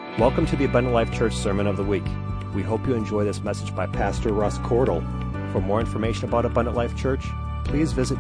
Welcome to the Abundant Life Church Sermon of the Week. We hope you enjoy this message by Pastor Russ Cordell. For more information about Abundant Life Church, please visit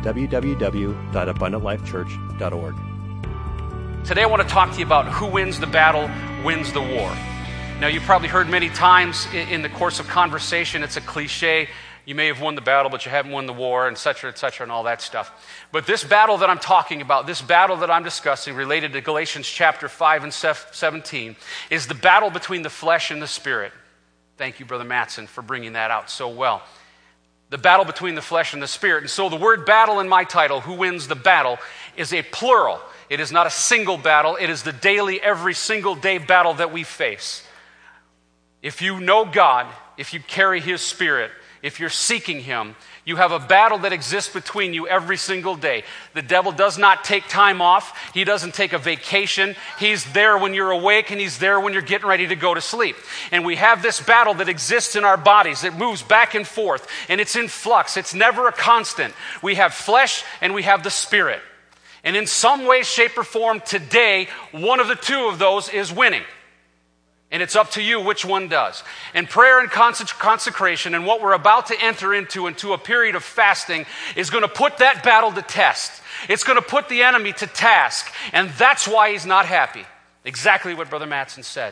www.abundantlifechurch.org. Today I want to talk to you about who wins the battle, wins the war. Now, you've probably heard many times in the course of conversation, it's a cliche. You may have won the battle, but you haven't won the war, and et cetera, and all that stuff. But this battle that I'm talking about, this battle that I'm discussing related to Galatians chapter 5 and 17, is the battle between the flesh and the spirit. Thank you, Brother Mattson, for bringing that out so well. The battle between the flesh and the spirit. And so the word battle in my title, who wins the battle, is a plural. It is not a single battle. It is the daily, every single day battle that we face. If you know God, if you carry His Spirit, if you're seeking Him, you have a battle that exists between you every single day. The devil does not take time off. He doesn't take a vacation. He's there when you're awake, and he's there when you're getting ready to go to sleep. And we have this battle that exists in our bodies. It moves back and forth, and it's in flux. It's never a constant. We have flesh, and we have the spirit. And in some way, shape, or form today, one of the two of those is winning. And it's up to you which one does. And prayer and consecration and what we're about to enter into a period of fasting is going to put that battle to test. It's going to put the enemy to task. And that's why he's not happy. Exactly what Brother Mattson said.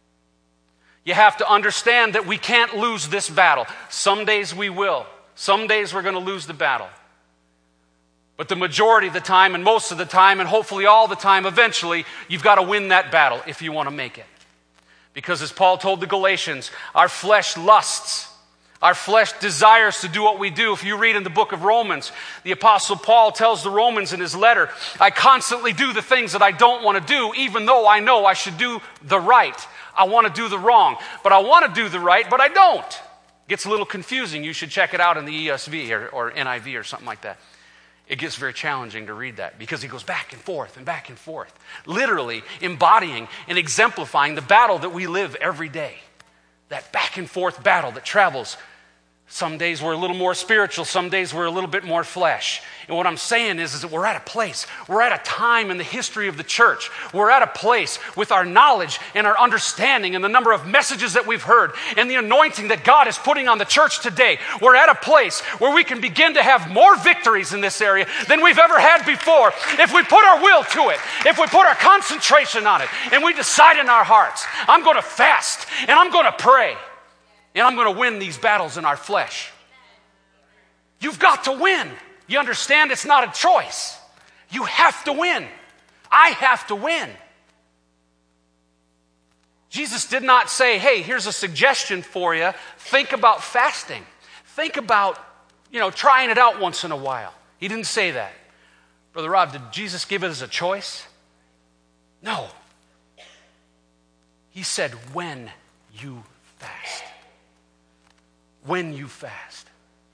You have to understand that we can't lose this battle. Some days we will. Some days we're going to lose the battle. But the majority of the time, and most of the time, and hopefully all the time, eventually, you've got to win that battle if you want to make it. Because as Paul told the Galatians, our flesh lusts. Our flesh desires to do what we do. If you read in the book of Romans, the Apostle Paul tells the Romans in his letter, I constantly do the things that I don't want to do, even though I know I should do the right. I want to do the wrong. But I want to do the right, but I don't. It gets a little confusing. You should check it out in the ESV or NIV or something like that. It gets very challenging to read that because he goes back and forth, literally embodying and exemplifying the battle that we live every day. That back and forth battle that travels. Some days we're a little more spiritual, some days we're a little bit more flesh. And what I'm saying is that we're at a place, we're at a time in the history of the church. We're at a place with our knowledge and our understanding and the number of messages that we've heard and the anointing that God is putting on the church today. We're at a place where we can begin to have more victories in this area than we've ever had before if we put our will to it, if we put our concentration on it, and we decide in our hearts, I'm going to fast and I'm going to pray. And I'm going to win these battles in our flesh. You've got to win. You understand? It's not a choice. You have to win. I have to win. Jesus did not say, hey, here's a suggestion for you. Think about fasting. Think about, trying it out once in a while. He didn't say that. Brother Rob, did Jesus give it as a choice? No. He said, when you fast. When you fast.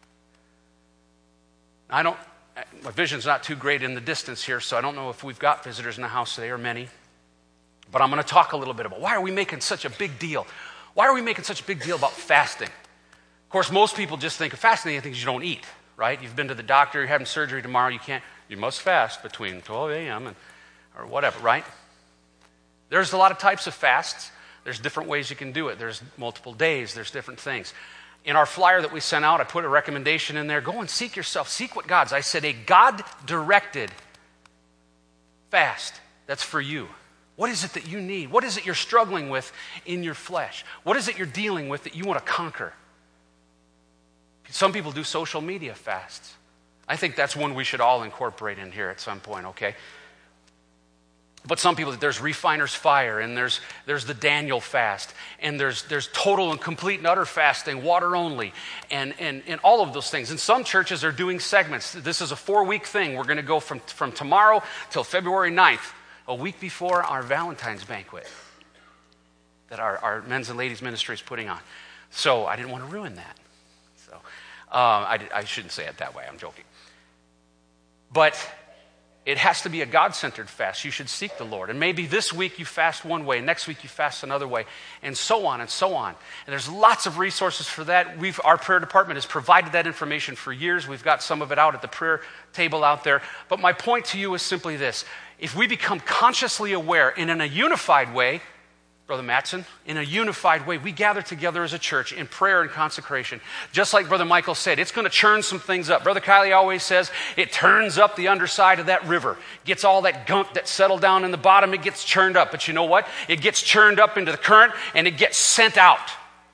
My vision's not too great in the distance here, so I don't know if we've got visitors in the house today or many. But I'm going to talk a little bit about why are we making such a big deal? Why are we making such a big deal about fasting? Of course, most people just think of fasting, they think you don't eat, right? You've been to the doctor, you're having surgery tomorrow, you must fast between 12 a.m. or whatever, right? There's a lot of types of fasts. There's different ways you can do it. There's multiple days. There's different things. In our flyer that we sent out, I put a recommendation in there. Go and seek yourself. Seek what God's. I said a God-directed fast. That's for you. What is it that you need? What is it you're struggling with in your flesh? What is it you're dealing with that you want to conquer? Some people do social media fasts. I think that's one we should all incorporate in here at some point, okay? But some people, there's refiner's fire, and there's the Daniel fast, and there's total and complete and utter fasting, water only, and all of those things. And some churches are doing segments. This is a 4-week thing. We're going to go from tomorrow till February 9th, a week before our Valentine's banquet that our men's and ladies ministry is putting on. So I didn't want to ruin that. So I shouldn't say it that way. I'm joking. But it has to be a God-centered fast. You should seek the Lord. And maybe this week you fast one way, next week you fast another way, and so on and so on. And there's lots of resources for that. Our prayer department has provided that information for years. We've got some of it out at the prayer table out there. But my point to you is simply this. If we become consciously aware and in a unified way, Brother Mattson, in a unified way, we gather together as a church in prayer and consecration. Just like Brother Michael said, it's going to churn some things up. Brother Kylie always says it turns up the underside of that river. Gets all that gunk that settled down in the bottom, it gets churned up. But you know what? It gets churned up into the current and it gets sent out.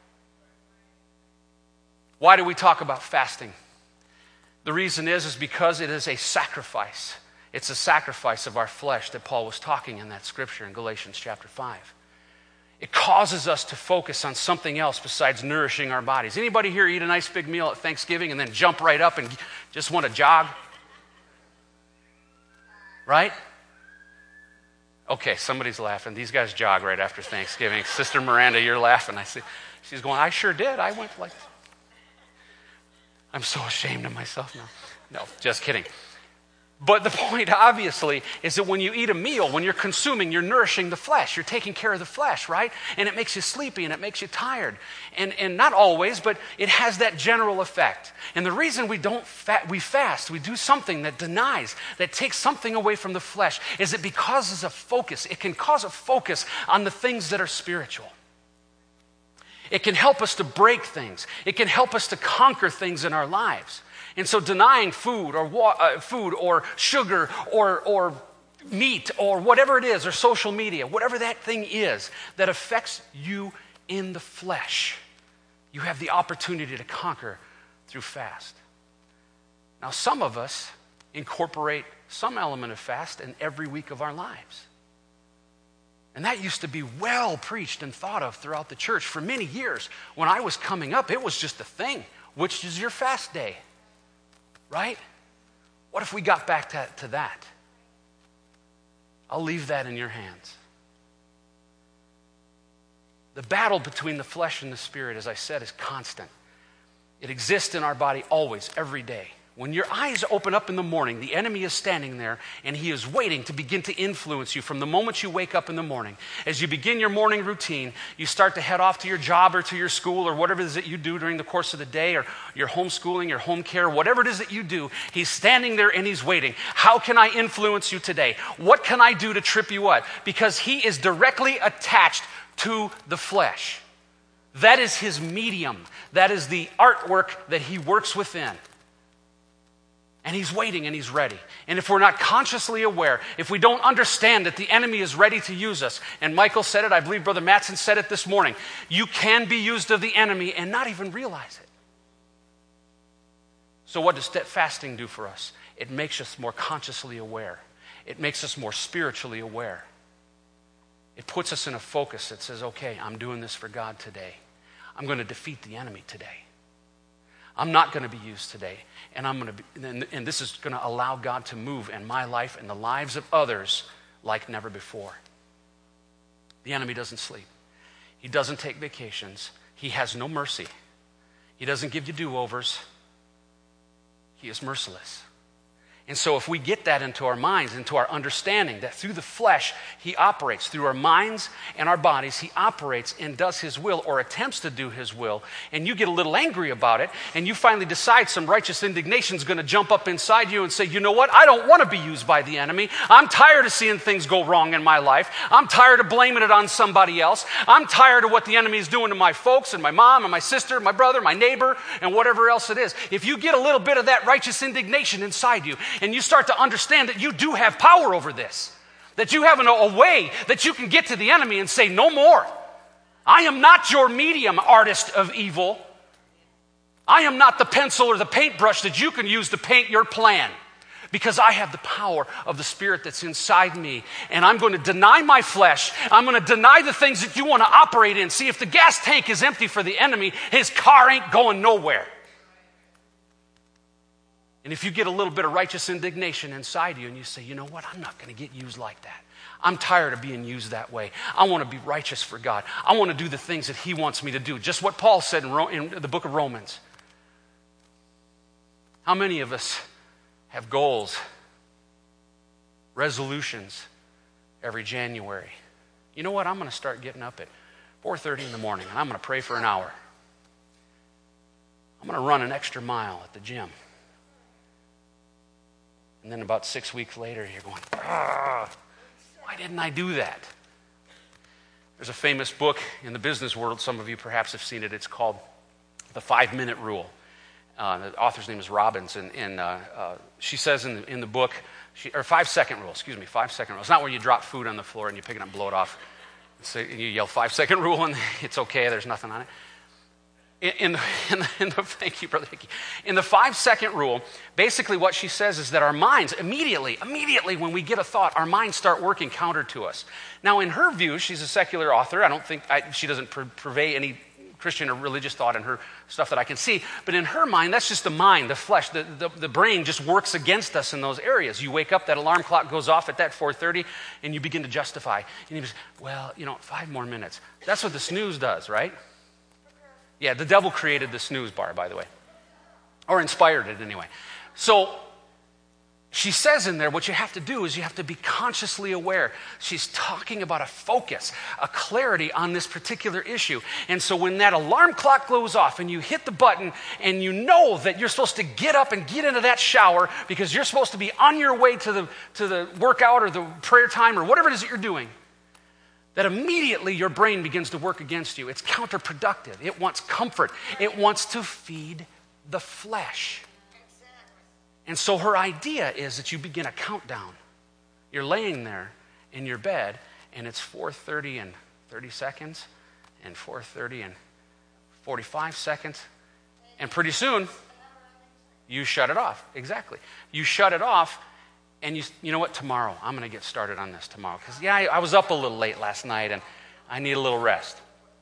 Why do we talk about fasting? The reason is because it is a sacrifice. It's a sacrifice of our flesh that Paul was talking in that scripture in Galatians chapter 5. It causes us to focus on something else besides nourishing our bodies. Anybody here eat a nice big meal at Thanksgiving and then jump right up and just want to jog? Right? Okay, somebody's laughing. These guys jog right after Thanksgiving. Sister Miranda, you're laughing. I see. She's going, I sure did. I went like... I'm so ashamed of myself now. No, just kidding. But the point, obviously, is that when you eat a meal, when you're consuming, you're nourishing the flesh. You're taking care of the flesh, right? And it makes you sleepy and it makes you tired. And not always, but it has that general effect. And the reason we fast, we do something that denies, that takes something away from the flesh, is it causes a focus. It can cause a focus on the things that are spiritual. It can help us to break things. It can help us to conquer things in our lives. And so denying food or sugar or meat or whatever it is, or social media, whatever that thing is that affects you in the flesh, you have the opportunity to conquer through fast. Now, some of us incorporate some element of fast in every week of our lives. And that used to be well preached and thought of throughout the church for many years. When I was coming up, it was just a thing. Which is your fast day? Right? What if we got back to that? I'll leave that in your hands. The battle between the flesh and the spirit, as I said, is constant. It exists in our body always, every day. When your eyes open up in the morning, the enemy is standing there and he is waiting to begin to influence you from the moment you wake up in the morning. As you begin your morning routine, you start to head off to your job or to your school or whatever it is that you do during the course of the day, or your homeschooling, your home care, whatever it is that you do, he's standing there and he's waiting. How can I influence you today? What can I do to trip you up? Because he is directly attached to the flesh. That is his medium. That is the artwork that he works within. And he's waiting and he's ready. And if we're not consciously aware, if we don't understand that the enemy is ready to use us, and Michael said it, I believe Brother Mattson said it this morning, you can be used of the enemy and not even realize it. So what does fasting do for us? It makes us more consciously aware. It makes us more spiritually aware. It puts us in a focus that says, okay, I'm doing this for God today. I'm going to defeat the enemy today. I'm not going to be used today, and this is going to allow God to move in my life and the lives of others like never before. The enemy doesn't sleep. He doesn't take vacations. He has no mercy. He doesn't give you do-overs. He is merciless. And so if we get that into our minds, into our understanding, that through the flesh he operates, through our minds and our bodies, he operates and does his will or attempts to do his will, and you get a little angry about it, and you finally decide some righteous indignation is going to jump up inside you and say, you know what, I don't want to be used by the enemy. I'm tired of seeing things go wrong in my life. I'm tired of blaming it on somebody else. I'm tired of what the enemy is doing to my folks and my mom and my sister, my brother, my neighbor, and whatever else it is. If you get a little bit of that righteous indignation inside you, and you start to understand that you do have power over this, that you have a way that you can get to the enemy and say, no more. I am not your medium, artist of evil. I am not the pencil or the paintbrush that you can use to paint your plan, because I have the power of the Spirit that's inside me, and I'm going to deny my flesh. I'm going to deny the things that you want to operate in. See, if the gas tank is empty for the enemy, his car ain't going nowhere. And if you get a little bit of righteous indignation inside you and you say, you know what, I'm not going to get used like that. I'm tired of being used that way. I want to be righteous for God. I want to do the things that he wants me to do. Just what Paul said in the book of Romans. How many of us have goals, resolutions every January? You know what, I'm going to start getting up at 4:30 in the morning and I'm going to pray for an hour. I'm going to run an extra mile at the gym. And then about 6 weeks later, you're going, why didn't I do that? There's a famous book in the business world. Some of you perhaps have seen it. It's called The 5-Minute Rule. The author's name is Robbins, and she says in the book, 5-second rule, 5-second rule. It's not where you drop food on the floor and you pick it up and blow it off. So you yell 5-second rule and it's okay, there's nothing on it. Thank you, Brother Hickey. In the 5-second rule, basically what she says is that our minds, immediately when we get a thought, our minds start working counter to us. Now, in her view, she's a secular author. I don't think, she doesn't purvey any Christian or religious thought in her stuff that I can see. But in her mind, that's just the mind, the flesh, the brain just works against us in those areas. You wake up, that alarm clock goes off at that 4:30, and you begin to justify. And you say, well, 5 more minutes. That's what the snooze does, right? Yeah, the devil created the snooze bar, by the way. Or inspired it anyway. So she says in there, what you have to do is you have to be consciously aware. She's talking about a focus, a clarity on this particular issue. And so when that alarm clock goes off and you hit the button and you know that you're supposed to get up and get into that shower because you're supposed to be on your way to the workout or the prayer time or whatever it is that you're doing, that immediately your brain begins to work against you. It's counterproductive. It wants comfort. It wants to feed the flesh. And so her idea is that you begin a countdown. You're laying there in your bed, and it's 4:30 and 30 seconds, and 4:30 and 45 seconds, and pretty soon, you shut it off. Exactly. You shut it off, and you know what? Tomorrow, I'm going to get started on this tomorrow. Because, I was up a little late last night, and I need a little rest.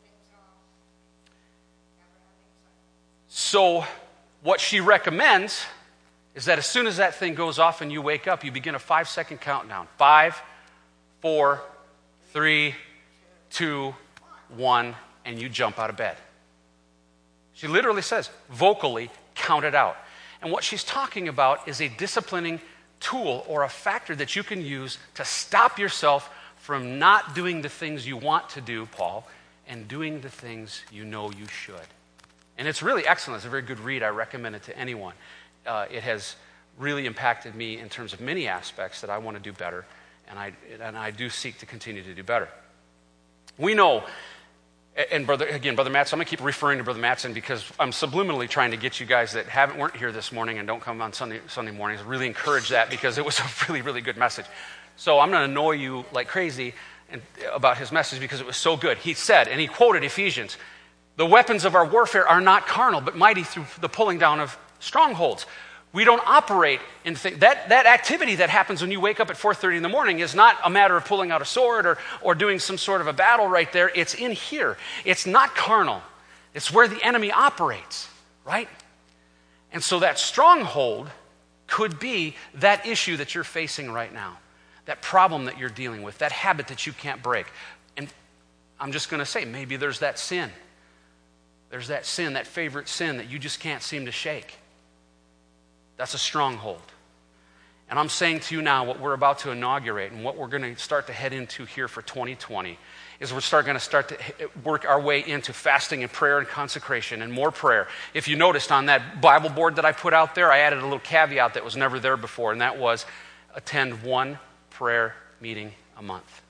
So what she recommends is that as soon as that thing goes off and you wake up, you begin a 5-second countdown. 5, 4, 3, 2, 1, and you jump out of bed. She literally says, vocally, count it out. And what she's talking about is a disciplining tool or a factor that you can use to stop yourself from not doing the things you want to do, Paul, and doing the things you know you should. And it's really excellent. It's a very good read. I recommend it to anyone. It has really impacted me in terms of many aspects that I want to do better, and I do seek to continue to do better. We know, and Brother Mattson, I'm going to keep referring to Brother Mattson because I'm subliminally trying to get you guys that weren't here this morning and don't come on Sunday mornings, really encourage that because it was a really, really good message. So I'm going to annoy you like crazy about his message because it was so good. He said, and he quoted Ephesians, the weapons of our warfare are not carnal, but mighty through the pulling down of strongholds. We don't operate in that activity that happens when you wake up at 4:30 in the morning is not a matter of pulling out a sword or doing some sort of a battle right there. It's in here. It's not carnal. It's where the enemy operates, right? And so that stronghold could be that issue that you're facing right now, that problem that you're dealing with, that habit that you can't break. And I'm just going to say, maybe there's that sin. There's that sin, that favorite sin that you just can't seem to shake. That's a stronghold. And I'm saying to you now, what we're about to inaugurate and what we're going to start to head into here for 2020 is we're going to start to work our way into fasting and prayer and consecration and more prayer. If you noticed on that Bible board that I put out there, I added a little caveat that was never there before, and that was attend one prayer meeting a month.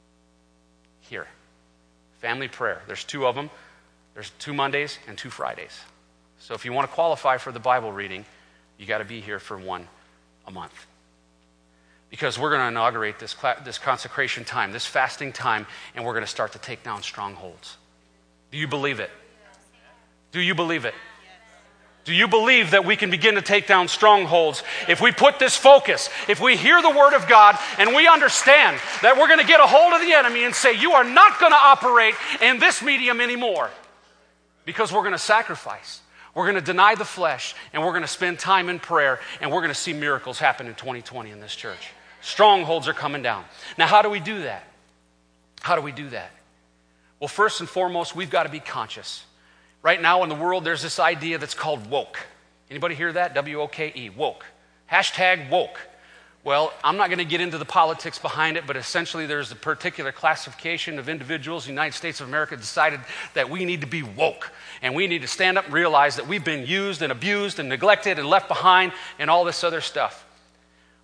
Here. Family prayer. There's 2 of them. There's 2 Mondays and 2 Fridays. So if you want to qualify for the Bible reading, you got to be here for 1 a month. Because we're going to inaugurate this consecration time, this fasting time, and we're going to start to take down strongholds. Do you believe it? Do you believe it? Do you believe that we can begin to take down strongholds if we put this focus, if we hear the word of God and we understand that we're going to get a hold of the enemy and say, you are not going to operate in this medium anymore because we're going to sacrifice. We're going to deny the flesh, and we're going to spend time in prayer, and we're going to see miracles happen in 2020 in this church. Strongholds are coming down. Now, how do we do that? How do we do that? Well, first and foremost, we've got to be conscious. Right now in the world, there's this idea that's called woke. Anybody hear that? W-O-K-E, woke. Hashtag woke. Well, I'm not going to get into the politics behind it, but essentially there's a particular classification of individuals in the United States of America decided that we need to be woke. And we need to stand up and realize that we've been used and abused and neglected and left behind and all this other stuff.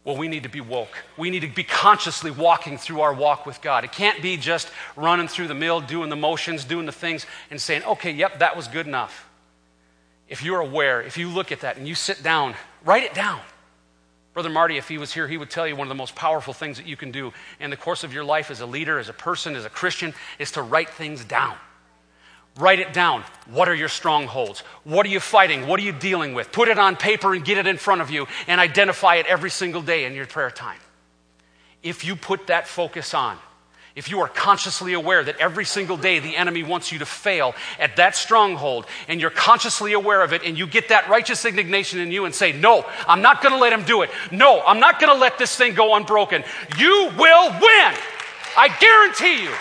Well, we need to be woke. We need to be consciously walking through our walk with God. It can't be just running through the mill, doing the motions, doing the things, and saying, okay, yep, that was good enough. If you're aware, if you look at that and you sit down, write it down. Brother Marty, if he was here, he would tell you one of the most powerful things that you can do in the course of your life as a leader, as a person, as a Christian, is to write things down. Write it down. What are your strongholds? What are you fighting? What are you dealing with? Put it on paper and get it in front of you and identify it every single day in your prayer time. If you put that focus on, if you are consciously aware that every single day the enemy wants you to fail at that stronghold, and you're consciously aware of it, and you get that righteous indignation in you and say, no, I'm not going to let him do it. No, I'm not going to let this thing go unbroken. You will win. I guarantee you.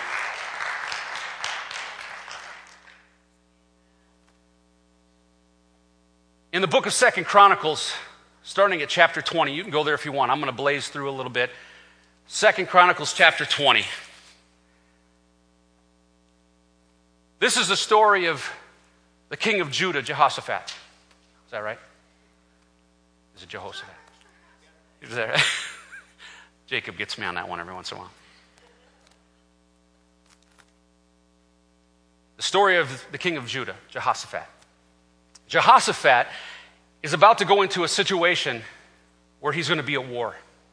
In the book of 2 Chronicles, starting at chapter 20, you can go there if you want. I'm going to blaze through a little bit. 2 Chronicles chapter 20. This is the story of the king of Judah, Jehoshaphat. Is that right? Is it Jehoshaphat? Is that right? Jacob gets me on that one every once in a while. The story of the king of Judah, Jehoshaphat. Jehoshaphat is about to go into a situation where he's going to be at war.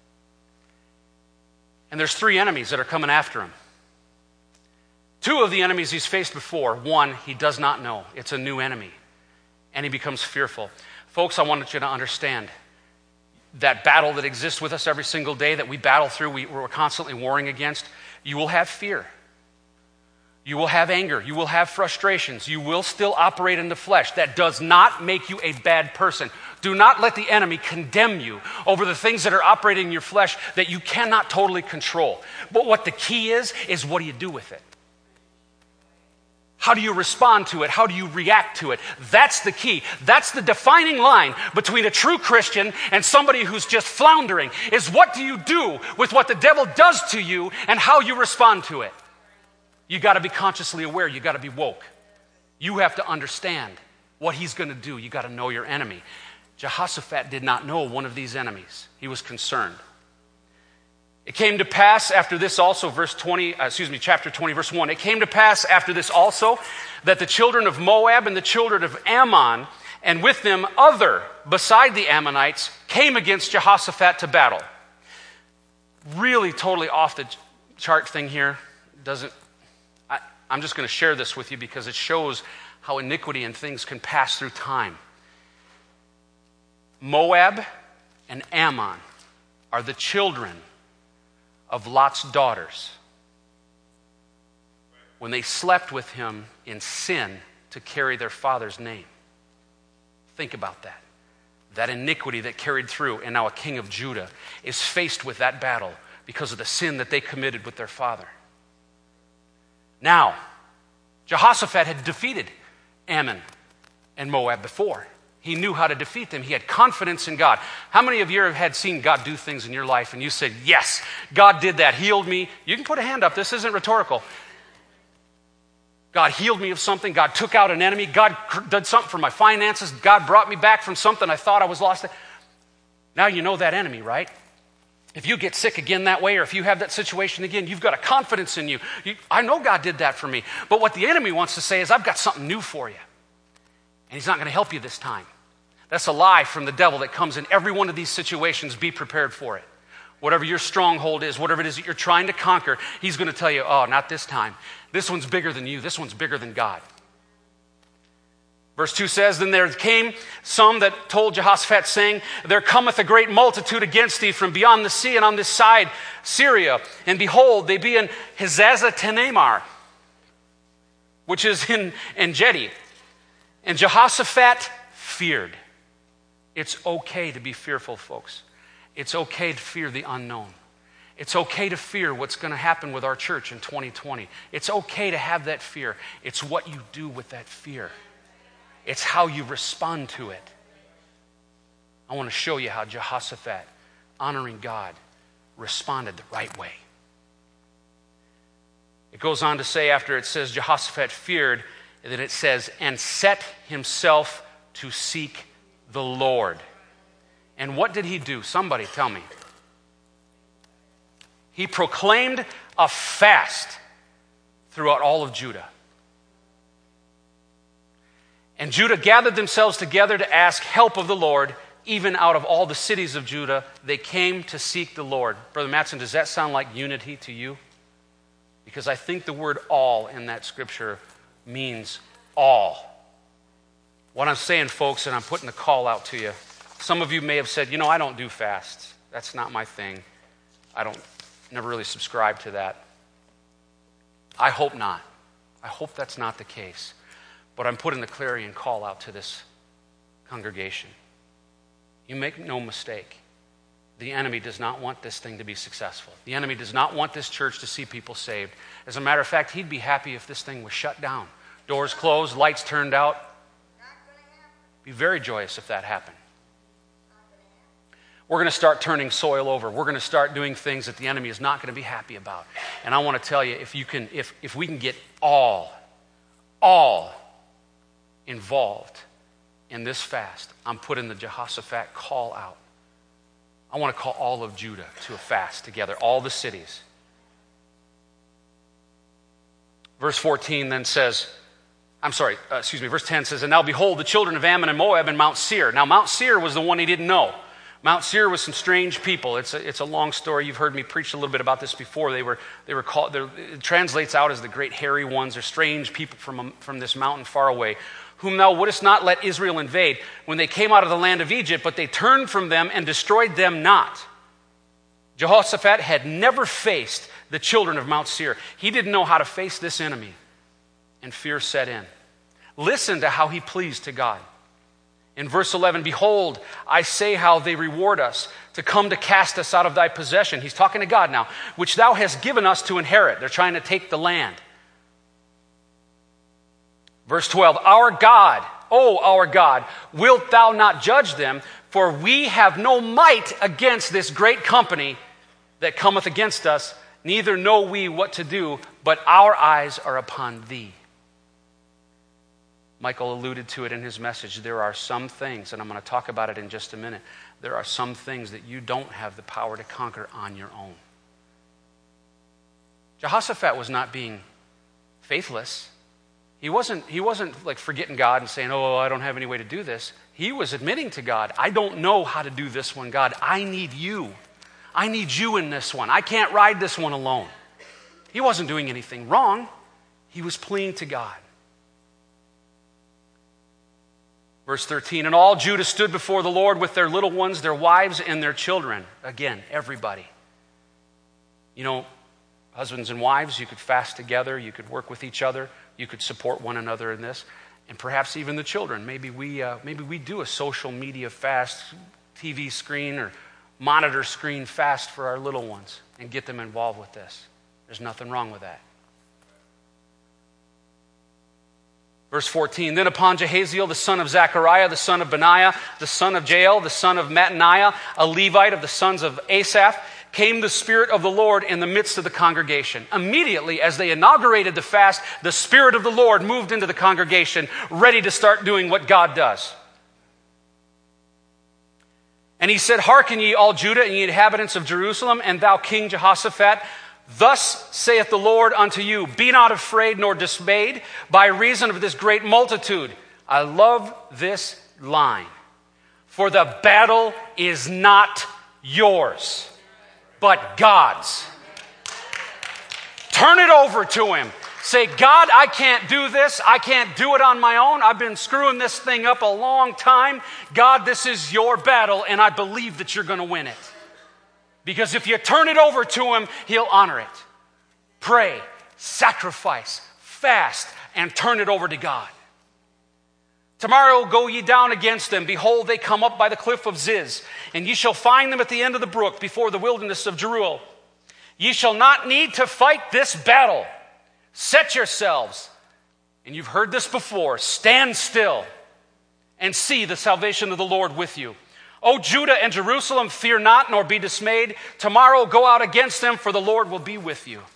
And there's 3 enemies that are coming after him. 2 of the enemies he's faced before. 1, he does not know. It's a new enemy. And he becomes fearful. Folks, I wanted you to understand that battle that exists with us every single day that we battle through, we're constantly warring against. You will have fear. You will have anger. You will have frustrations. You will still operate in the flesh. That does not make you a bad person. Do not let the enemy condemn you over the things that are operating in your flesh that you cannot totally control. But what the key is what do you do with it? How do you respond to it? How do you react to it? That's the key. That's the defining line between a true Christian and somebody who's just floundering, is what do you do with what the devil does to you and how you respond to it? You got to be consciously aware. You got to be woke. You have to understand what he's going to do. You got to know your enemy. Jehoshaphat did not know one of these enemies. He was concerned. It came to pass after this also, chapter 20, verse 1. It came to pass after this also that the children of Moab and the children of Ammon, and with them other beside the Ammonites, came against Jehoshaphat to battle. Really totally off the chart thing here. I'm just going to share this with you because it shows how iniquity and things can pass through time. Moab and Ammon are the children of Lot's daughters when they slept with him in sin to carry their father's name. Think about that. That iniquity that carried through, and now a king of Judah is faced with that battle because of the sin that they committed with their father. Now, Jehoshaphat had defeated Ammon and Moab before. He knew how to defeat them. He had confidence in God. How many of you have seen God do things in your life and you said, yes, God did that, healed me? You can put a hand up. This isn't rhetorical. God healed me of something. God took out an enemy. God did something for my finances. God brought me back from something I thought I was lost. Now you know that enemy, right? If you get sick again that way, or if you have that situation again, you've got a confidence in you. I know God did that for me. But what the enemy wants to say is, I've got something new for you. And he's not going to help you this time. That's a lie from the devil that comes in every one of these situations. Be prepared for it. Whatever your stronghold is, whatever it is that you're trying to conquer, he's going to tell you, oh, not this time. This one's bigger than you. This one's bigger than God. Verse 2 says, then there came some that told Jehoshaphat, saying, there cometh a great multitude against thee from beyond the sea and on this side Syria. And behold, they be in Hazazon-Tamar, which is in En-gedi. And Jehoshaphat feared. It's okay to be fearful, folks. It's okay to fear the unknown. It's okay to fear what's going to happen with our church in 2020. It's okay to have that fear. It's what you do with that fear. It's how you respond to it. I want to show you how Jehoshaphat, honoring God, responded the right way. It goes on to say, after it says Jehoshaphat feared, that it says, and set himself to seek the Lord. And what did he do? Somebody tell me. He proclaimed a fast throughout all of Judah. And Judah gathered themselves together to ask help of the Lord. Even out of all the cities of Judah, they came to seek the Lord. Brother Mattson, does that sound like unity to you? Because I think the word all in that scripture means all. What I'm saying, folks, and I'm putting the call out to you, some of you may have said, I don't do fasts. That's not my thing. Never really subscribe to that. I hope not. I hope that's not the case. But I'm putting the clarion call out to this congregation. You make no mistake. The enemy does not want this thing to be successful. The enemy does not want this church to see people saved. As a matter of fact, he'd be happy if this thing was shut down. Doors closed, lights turned out. Be very joyous if that happened. We're going to start turning soil over. We're going to start doing things that the enemy is not going to be happy about. And I want to tell you, if we can get all involved in this fast, I'm putting the Jehoshaphat call out. I want to call all of Judah to a fast together, all the cities. Verse 14 then says, verse 10 says, and now behold, the children of Ammon and Moab in Mount Seir. Now Mount Seir was the one he didn't know. Mount Seir was some strange people. It's a long story. You've heard me preach a little bit about this before. They were called. It translates out as the great hairy ones. They're strange people from this mountain far away, whom thou wouldest not let Israel invade when they came out of the land of Egypt, but they turned from them and destroyed them not. Jehoshaphat had never faced the children of Mount Seir. He didn't know how to face this enemy, and fear set in. Listen to how he pleased to God. In verse 11, behold, I say how they reward us to come to cast us out of thy possession. He's talking to God now, which thou hast given us to inherit. They're trying to take the land. Verse 12, our God, wilt thou not judge them? For we have no might against this great company that cometh against us, neither know we what to do, but our eyes are upon thee. Michael alluded to it in his message. There are some things, and I'm going to talk about it in just a minute, there are some things that you don't have the power to conquer on your own. Jehoshaphat was not being faithless. He wasn't like forgetting God and saying, I don't have any way to do this. He was admitting to God, I don't know how to do this one, God. I need you. I need you in this one. I can't ride this one alone. He wasn't doing anything wrong. He was pleading to God. Verse 13, and all Judah stood before the Lord with their little ones, their wives, and their children. Again, everybody. Husbands and wives, you could fast together. You could work with each other. You could support one another in this. And perhaps even the children. Maybe we do a social media fast, TV screen or monitor screen fast for our little ones and get them involved with this. There's nothing wrong with that. Verse 14, then upon Jahaziel, the son of Zechariah, the son of Benaiah, the son of Jael, the son of Mattaniah, a Levite of the sons of Asaph, came the Spirit of the Lord in the midst of the congregation. Immediately, as they inaugurated the fast, the Spirit of the Lord moved into the congregation, ready to start doing what God does. And he said, hearken ye all Judah and ye inhabitants of Jerusalem, and thou King Jehoshaphat, thus saith the Lord unto you, be not afraid nor dismayed by reason of this great multitude. I love this line. For the battle is not yours, but God's. Turn it over to him. Say, God, I can't do this. I can't do it on my own. I've been screwing this thing up a long time. God, this is your battle, and I believe that you're going to win it. Because if you turn it over to him, he'll honor it. Pray, sacrifice, fast, and turn it over to God. Tomorrow go ye down against them. Behold, they come up by the cliff of Ziz, and ye shall find them at the end of the brook before the wilderness of Jeruel. Ye shall not need to fight this battle. Set yourselves, and you've heard this before, stand still and see the salvation of the Lord with you. O Judah and Jerusalem, fear not, nor be dismayed. Tomorrow go out against them, for the Lord will be with you.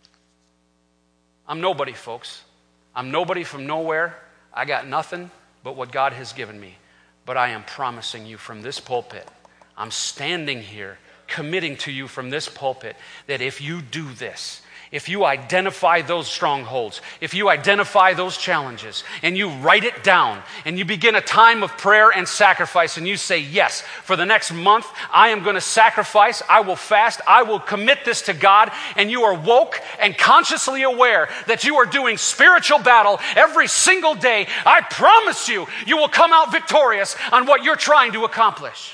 I'm nobody, folks. I'm nobody from nowhere. I got nothing but what God has given me. But I am promising you from this pulpit, I'm standing here committing to you from this pulpit that if you do this, if you identify those strongholds, if you identify those challenges, and you write it down, and you begin a time of prayer and sacrifice, and you say, yes, for the next month, I am going to sacrifice, I will fast, I will commit this to God, and you are woke and consciously aware that you are doing spiritual battle every single day, I promise you, you will come out victorious on what you're trying to accomplish.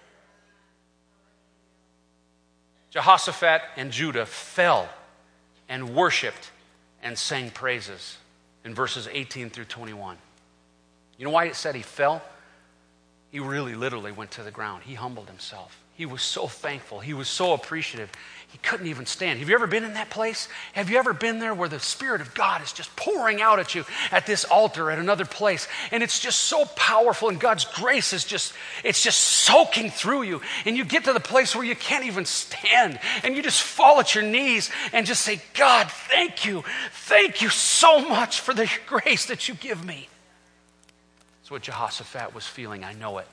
Jehoshaphat and Judah fell and worshiped and sang praises in verses 18 through 21. You know why it said he fell? He really literally went to the ground. He humbled himself. He was so thankful. He was so appreciative. He couldn't even stand. Have you ever been in that place? Have you ever been there where the Spirit of God is just pouring out at you at this altar, at another place, and it's just so powerful, and God's grace is just soaking through you, and you get to the place where you can't even stand, and you just fall at your knees and just say, God, thank you so much for the grace that you give me. That's what Jehoshaphat was feeling. I know it.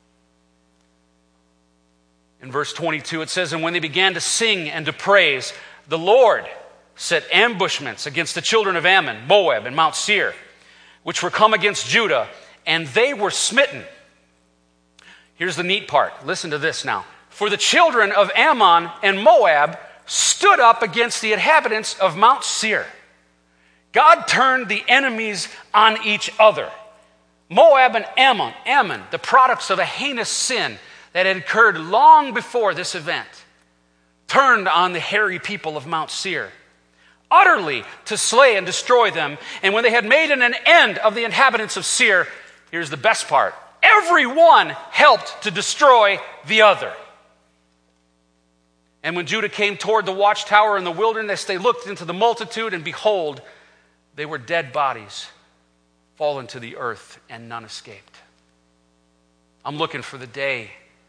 In verse 22, it says, and when they began to sing and to praise, the Lord set ambushments against the children of Ammon, Moab, and Mount Seir, which were come against Judah, and they were smitten. Here's the neat part. Listen to this now. For the children of Ammon and Moab stood up against the inhabitants of Mount Seir. God turned the enemies on each other. Moab and Ammon, the products of a heinous sin that had occurred long before this event, turned on the hairy people of Mount Seir, utterly to slay and destroy them. And when they had made an end of the inhabitants of Seir, here's the best part, everyone helped to destroy the other. And when Judah came toward the watchtower in the wilderness, they looked into the multitude, and behold, they were dead bodies, fallen to the earth, and none escaped. I'm looking for the day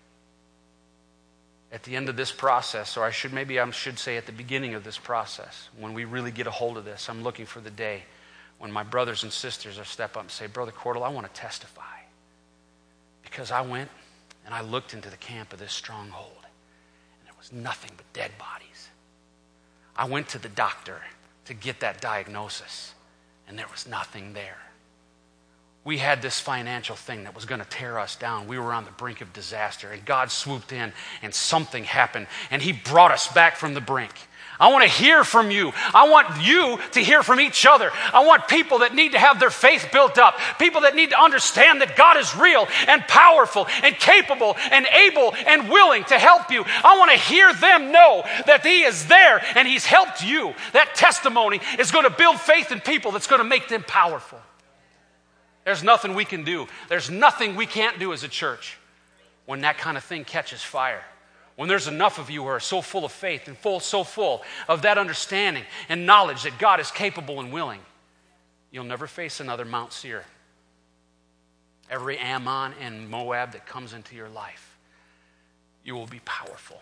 at the end of this process, or I should say at the beginning of this process, when we really get a hold of this. I'm looking for the day when my brothers and sisters will step up and say, Brother Cordell, I want to testify. Because I went and I looked into the camp of this stronghold, and there was nothing but dead bodies. I went to the doctor to get that diagnosis, and there was nothing there. We had this financial thing that was going to tear us down. We were on the brink of disaster, and God swooped in, and something happened, and He brought us back from the brink. I want to hear from you. I want you to hear from each other. I want people that need to have their faith built up, people that need to understand that God is real and powerful and capable and able and willing to help you. I want to hear them know that He is there and He's helped you. That testimony is going to build faith in people that's going to make them powerful. There's nothing we can do. There's nothing we can't do as a church when that kind of thing catches fire. When there's enough of you who are so full of faith and so full of that understanding and knowledge that God is capable and willing, you'll never face another Mount Seir. Every Ammon and Moab that comes into your life, you will be powerful.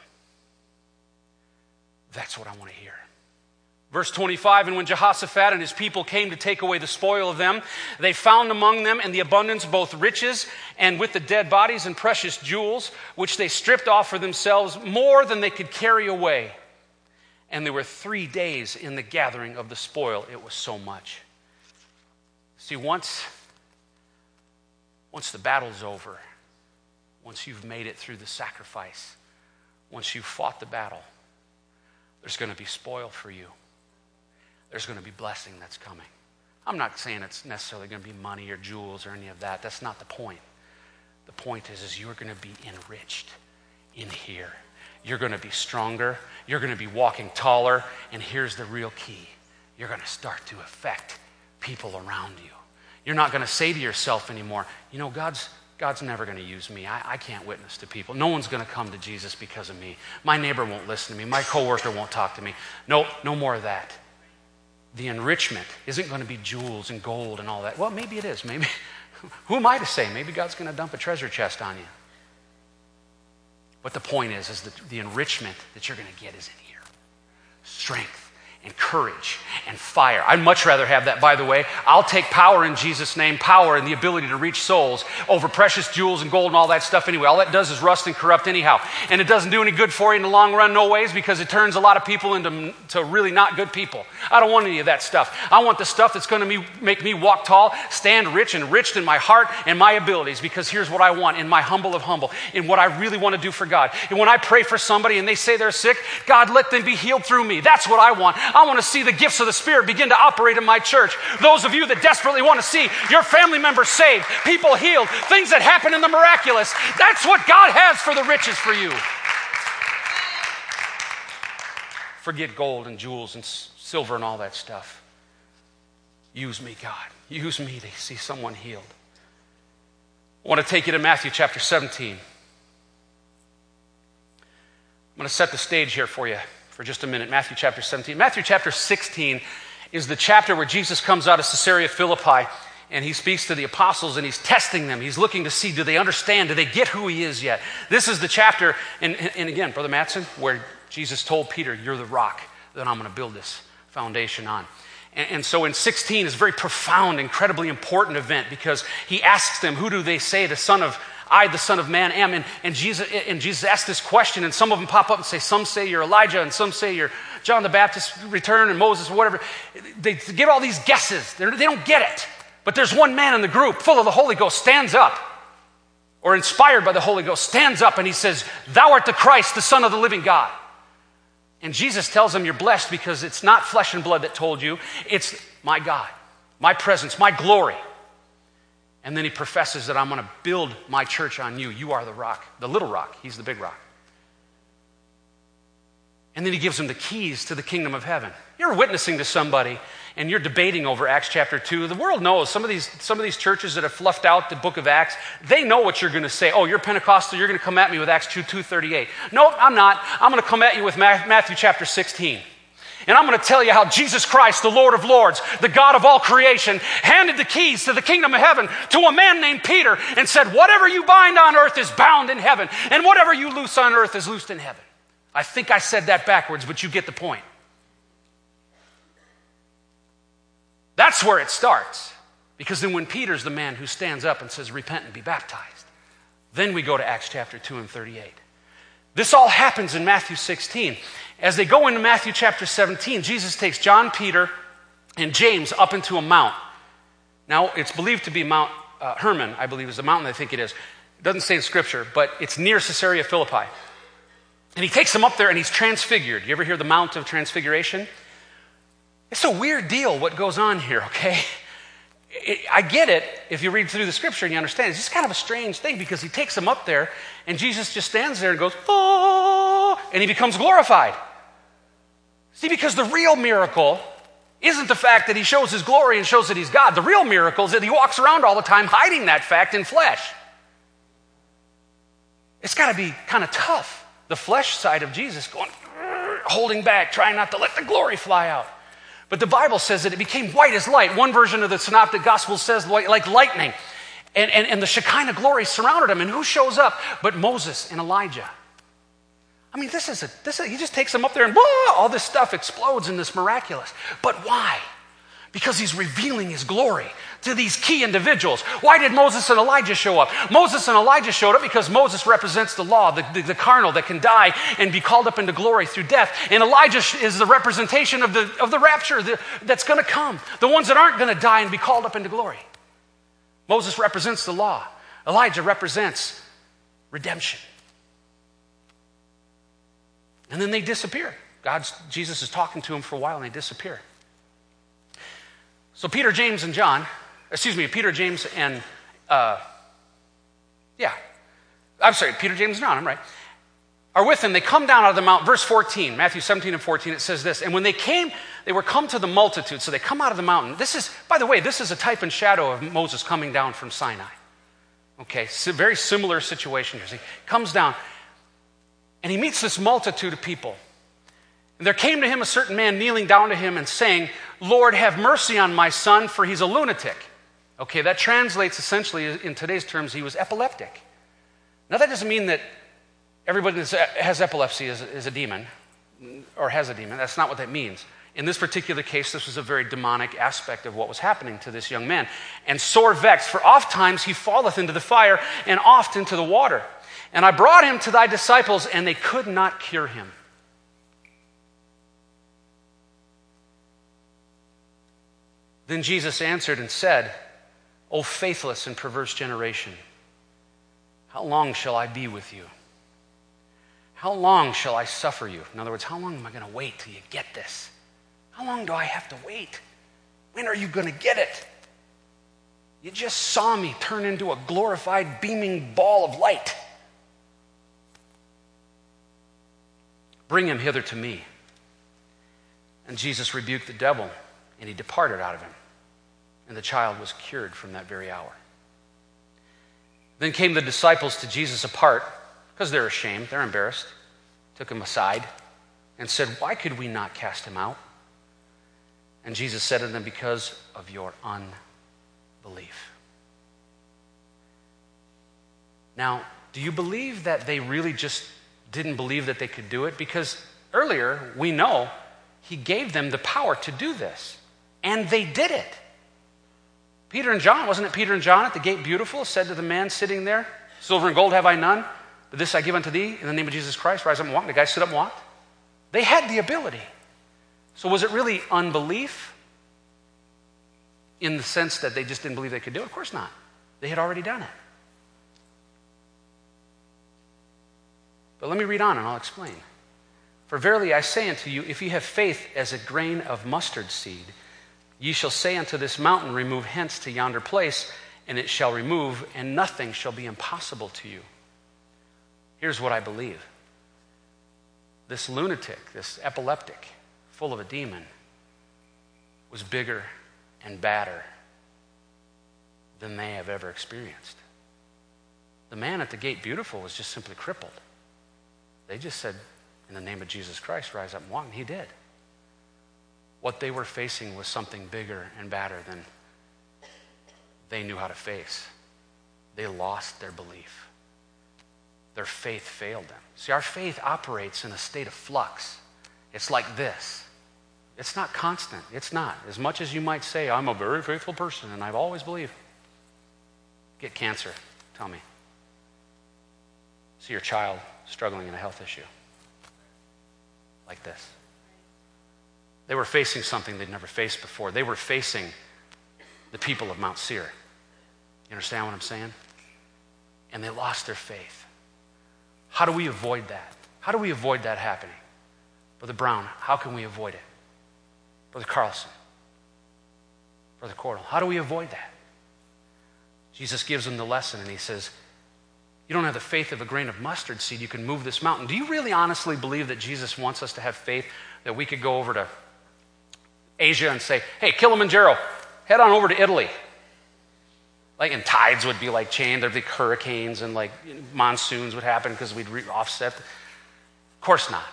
That's what I want to hear. Verse 25, and when Jehoshaphat and his people came to take away the spoil of them, they found among them in the abundance both riches and with the dead bodies and precious jewels, which they stripped off for themselves more than they could carry away. And there were 3 days in the gathering of the spoil. It was so much. See, once the battle's over, once you've made it through the sacrifice, once you've fought the battle, there's going to be spoil for you. There's going to be blessing that's coming. I'm not saying it's necessarily going to be money or jewels or any of that. That's not the point. The point is you're going to be enriched in here. You're going to be stronger. You're going to be walking taller. And here's the real key. You're going to start to affect people around you. You're not going to say to yourself anymore, you know, God's never going to use me. I can't witness to people. No one's going to come to Jesus because of me. My neighbor won't listen to me. My coworker won't talk to me. No more of that. The enrichment isn't going to be jewels and gold and all that. Well, maybe it is. Maybe. Who am I to say? Maybe God's going to dump a treasure chest on you. But the point is that the enrichment that you're going to get is in here. Strength and courage and fire. I'd much rather have that, by the way. I'll take power in Jesus' name, power and the ability to reach souls over precious jewels and gold and all that stuff anyway. All that does is rust and corrupt anyhow. And it doesn't do any good for you in the long run, no ways, because it turns a lot of people into really not good people. I don't want any of that stuff. I want the stuff that's going to make me walk tall, stand rich, and enriched in my heart and my abilities, because here's what I want in my humble of humble, in what I really want to do for God. And when I pray for somebody and they say they're sick, God, let them be healed through me. That's what I want. I want to see the gifts of the Spirit begin to operate in my church. Those of you that desperately want to see your family members saved, people healed, things that happen in the miraculous, that's what God has for the riches for you. Forget gold and jewels and silver and all that stuff. Use me, God. Use me to see someone healed. I want to take you to Matthew chapter 17. I'm going to set the stage here for you for just a minute. Matthew chapter 17. Matthew chapter 16 is the chapter where Jesus comes out of Caesarea Philippi and he speaks to the apostles and he's testing them. He's looking to see, do they understand? Do they get who he is yet? This is the chapter, and again, Brother Mattson, where Jesus told Peter, you're the rock that I'm going to build this foundation on. And so in 16 is a very profound, incredibly important event, because he asks them, who do they say the Son of Man am? And Jesus asks this question, and some of them pop up and say, some say you're Elijah, and some say you're John the Baptist return, and Moses, or whatever. They give all these guesses. They don't get it. But there's one man in the group, full of the Holy Ghost, stands up, or inspired by the Holy Ghost, stands up and he says, thou art the Christ, the Son of the living God. And Jesus tells him, you're blessed because it's not flesh and blood that told you. It's my God, my presence, my glory. And then he professes that I'm going to build my church on you. You are the rock, the little rock. He's the big rock. And then he gives him the keys to the kingdom of heaven. You're witnessing to somebody and you're debating over Acts chapter 2. The world knows. Some of these churches that have fluffed out the book of Acts, they know what you're going to say. Oh, you're Pentecostal, you're going to come at me with Acts 2:38. Nope, I'm not. I'm going to come at you with Matthew chapter 16. And I'm going to tell you how Jesus Christ, the Lord of Lords, the God of all creation, handed the keys to the kingdom of heaven to a man named Peter and said, whatever you bind on earth is bound in heaven, and whatever you loose on earth is loosed in heaven. I think I said that backwards, but you get the point. That's where it starts. Because then when Peter's the man who stands up and says, repent and be baptized, then we go to Acts chapter 2 and 38. This all happens in Matthew 16. As they go into Matthew chapter 17, Jesus takes John, Peter, and James up into a mount. Now, it's believed to be Mount Hermon, I believe is the mountain I think it is. It doesn't say in Scripture, but it's near Caesarea Philippi. And he takes them up there and he's transfigured. You ever hear the Mount of Transfiguration? It's a weird deal what goes on here, okay? I get it if you read through the Scripture and you understand. It's just kind of a strange thing because he takes them up there and Jesus just stands there and goes, oh, and he becomes glorified. See, because the real miracle isn't the fact that he shows his glory and shows that he's God. The real miracle is that he walks around all the time hiding that fact in flesh. It's got to be kind of tough. The flesh side of Jesus going, holding back, trying not to let the glory fly out. But the Bible says that it became white as light. One version of the Synoptic Gospel says like lightning. And the Shekinah glory surrounded him. And who shows up but Moses and Elijah? I mean, he just takes them up there and whoa, all this stuff explodes in this miraculous. But why? Because he's revealing his glory to these key individuals. Why did Moses and Elijah show up? Moses and Elijah showed up because Moses represents the law, the carnal that can die and be called up into glory through death. And Elijah is the representation of the rapture that's going to come. The ones that aren't going to die and be called up into glory. Moses represents the law. Elijah represents redemption. And then they disappear. Jesus is talking to them for a while and they disappear. So Peter, James, and John, Peter, James, and John, I'm right, are with him. They come down out of the mount. Verse 14, Matthew 17 and 14, it says this, and when they came, they were come to the multitude. So they come out of the mountain. This is a type and shadow of Moses coming down from Sinai. Okay, so very similar situation here. So he comes down, and he meets this multitude of people. And there came to him a certain man kneeling down to him and saying, Lord, have mercy on my son, for he's a lunatic. Okay, that translates essentially, in today's terms, he was epileptic. Now that doesn't mean that everybody that has epilepsy is a demon, or has a demon. That's not what that means. In this particular case, this was a very demonic aspect of what was happening to this young man. And sore vexed, for oft times he falleth into the fire, and oft into the water. And I brought him to thy disciples, and they could not cure him. Then Jesus answered and said, O faithless and perverse generation, how long shall I be with you? How long shall I suffer you? In other words, how long am I going to wait till you get this? How long do I have to wait? When are you going to get it? You just saw me turn into a glorified, beaming ball of light. Bring him hither to me. And Jesus rebuked the devil, and he departed out of him. And the child was cured from that very hour. Then came the disciples to Jesus apart, because they're ashamed, they're embarrassed, took him aside, and said, why could we not cast him out? And Jesus said to them, because of your unbelief. Now, do you believe that they really just didn't believe that they could do it? Because earlier, we know, he gave them the power to do this. And they did it. Peter and John, wasn't it Peter and John at the gate beautiful, said to the man sitting there, silver and gold have I none, but this I give unto thee, in the name of Jesus Christ, rise up and walk. The guy stood up and walked. They had the ability. So was it really unbelief in the sense that they just didn't believe they could do it? Of course not. They had already done it. But let me read on and I'll explain. For verily I say unto you, if ye have faith as a grain of mustard seed, ye shall say unto this mountain, remove hence to yonder place, and it shall remove, and nothing shall be impossible to you. Here's what I believe. This lunatic, this epileptic, full of a demon, was bigger and badder than they have ever experienced. The man at the gate beautiful was just simply crippled. They just said, in the name of Jesus Christ, rise up and walk, and he did. What they were facing was something bigger and badder than they knew how to face. They lost their belief. Their faith failed them. See, our faith operates in a state of flux. It's like this. It's not constant. It's not. As much as you might say, I'm a very faithful person and I've always believed. Get cancer, tell me. See your child struggling in a health issue. Like this. They were facing something they'd never faced before. They were facing the people of Mount Seir. You understand what I'm saying? And they lost their faith. How do we avoid that? How do we avoid that happening? Brother Brown, how can we avoid it? Brother Carlson, Brother Cordell, how do we avoid that? Jesus gives them the lesson and he says, you don't have the faith of a grain of mustard seed, you can move this mountain. Do you really honestly believe that Jesus wants us to have faith that we could go over to Asia and say, hey, Kilimanjaro, head on over to Italy? Like, and tides would be like chained, there'd be hurricanes and like monsoons would happen because we'd offset. Of course not.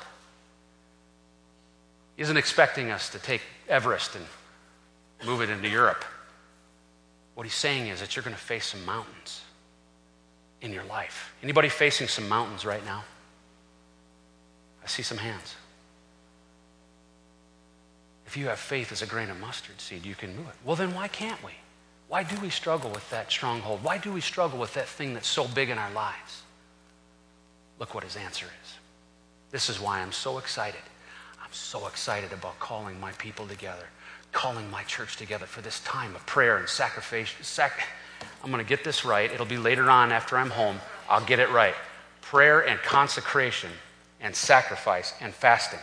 He isn't expecting us to take Everest and move it into Europe. What he's saying is that you're going to face some mountains in your life. Anybody facing some mountains right now? I see some hands. If you have faith as a grain of mustard seed, you can move it. Well, then why can't we? Why do we struggle with that stronghold? Why do we struggle with that thing that's so big in our lives? Look what his answer is. This is why I'm so excited. I'm so excited about calling my people together, calling my church together for this time of prayer and sacrifice. I'm going to get this right. It'll be later on after I'm home. I'll get it right. Prayer and consecration and sacrifice and fasting.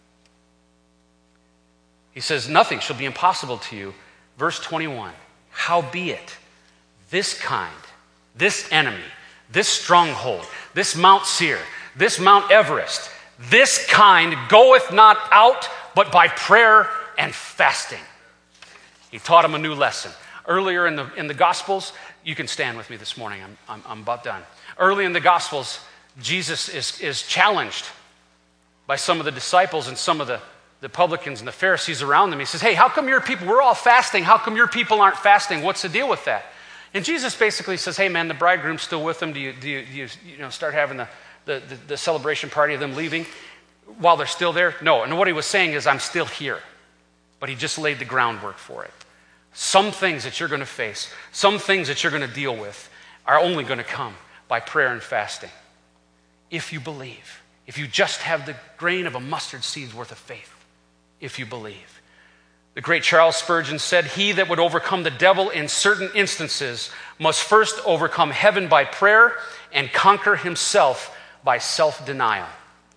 He says, nothing shall be impossible to you. Verse 21, howbeit, this kind, this enemy, this stronghold, this Mount Seir, this Mount Everest, this kind goeth not out but by prayer and fasting. He taught him a new lesson. Earlier in the Gospels, you can stand with me this morning. I'm about done. Early in the Gospels, Jesus is challenged by some of the disciples and some of the publicans and the Pharisees around them. He says, hey, how come your people, we're all fasting, how come your people aren't fasting? What's the deal with that? And Jesus basically says, hey man, the bridegroom's still with them. Do you start having the celebration party of them leaving while they're still there? No, and what he was saying is, I'm still here. but he just laid the groundwork for it. Some things that you're going to face, some things that you're going to deal with are only going to come by prayer and fasting. If you believe, if you just have the grain of a mustard seed's worth of faith, if you believe. The great Charles Spurgeon said, "He that would overcome the devil in certain instances must first overcome heaven by prayer and conquer himself by self-denial."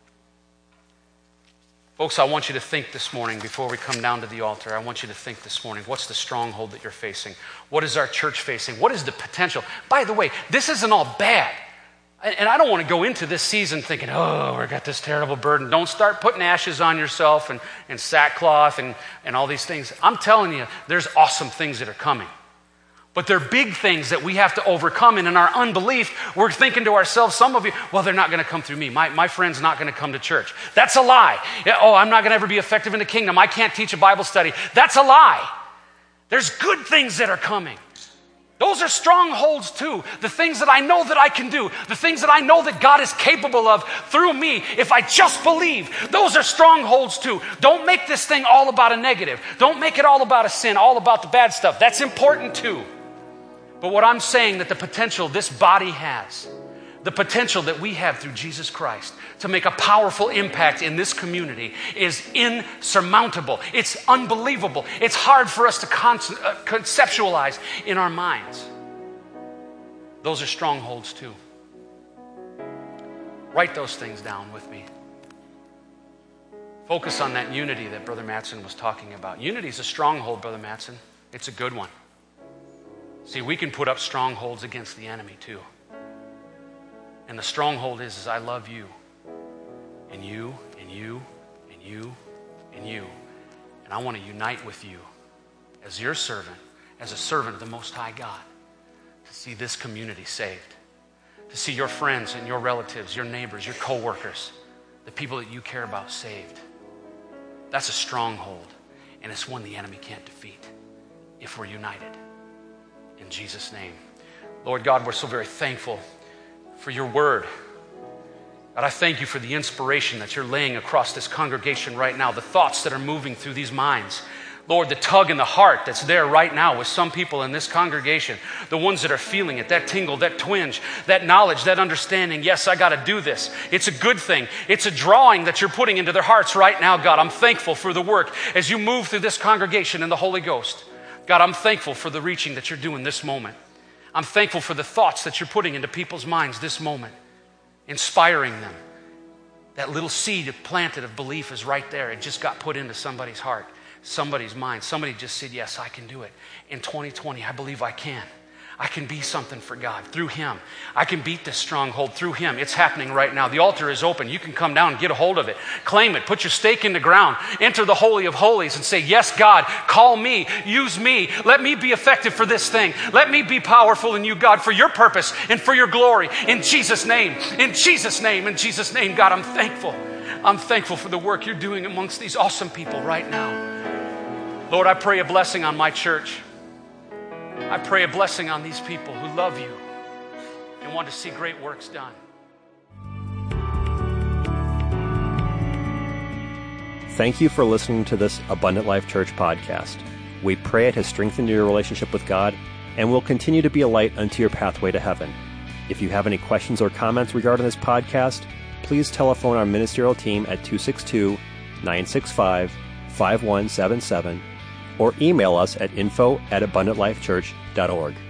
Folks, I want you to think this morning, before we come down to the altar, I want you to think this morning, what's the stronghold that you're facing? What is our church facing? What is the potential? By the way, this isn't all bad. And I don't want to go into this season thinking, oh, we've got this terrible burden. Don't start putting ashes on yourself and sackcloth and all these things. I'm telling you, there's awesome things that are coming. But they're big things that we have to overcome. And in our unbelief, we're thinking to ourselves, some of you, well, they're not going to come through me. My friend's not going to come to church. That's a lie. Oh, I'm not going to ever be effective in the kingdom. I can't teach a Bible study. That's a lie. There's good things that are coming. Those are strongholds too. The things that I know that I can do, the things that I know that God is capable of through me, if I just believe, those are strongholds too. Don't make this thing all about a negative. Don't make it all about a sin, all about the bad stuff. That's important too. But what I'm saying, that the potential this body has, the potential that we have through Jesus Christ to make a powerful impact in this community is insurmountable. It's unbelievable. It's hard for us to conceptualize in our minds. Those are strongholds too. Write those things down with me. Focus on that unity that Brother Mattson was talking about. Unity is a stronghold, Brother Mattson. It's a good one. See, we can put up strongholds against the enemy too. And the stronghold is I love you. And you, and you, and you, and you. And I want to unite with you as your servant, as a servant of the Most High God, to see this community saved. To see your friends and your relatives, your neighbors, your co-workers, the people that you care about saved. That's a stronghold. And it's one the enemy can't defeat if we're united. In Jesus' name. Lord God, we're so very thankful for your word. God, I thank you for the inspiration that you're laying across this congregation right now, the thoughts that are moving through these minds. Lord, the tug in the heart that's there right now with some people in this congregation, the ones that are feeling it, that tingle, that twinge, that knowledge, that understanding, yes, I got to do this. It's a good thing. It's a drawing that you're putting into their hearts right now, God. I'm thankful for the work as you move through this congregation in the Holy Ghost. God, I'm thankful for the reaching that you're doing this moment. I'm thankful for the thoughts that you're putting into people's minds this moment, inspiring them. That little seed planted of belief is right there. It just got put into somebody's heart, somebody's mind. Somebody just said, yes, I can do it. In 2020, I believe I can. I can be something for God through him. I can beat this stronghold through him. It's happening right now. The altar is open. You can come down and get a hold of it. Claim it. Put your stake in the ground. Enter the Holy of Holies and say, yes, God, call me. Use me. Let me be effective for this thing. Let me be powerful in you, God, for your purpose and for your glory. In Jesus' name. In Jesus' name. In Jesus' name, God, I'm thankful. I'm thankful for the work you're doing amongst these awesome people right now. Lord, I pray a blessing on my church. I pray a blessing on these people who love you and want to see great works done. Thank you for listening to this Abundant Life Church podcast. We pray it has strengthened your relationship with God and will continue to be a light unto your pathway to heaven. If you have any questions or comments regarding this podcast, please telephone our ministerial team at 262-965-5177 or email us at info@abundantlifechurch.org.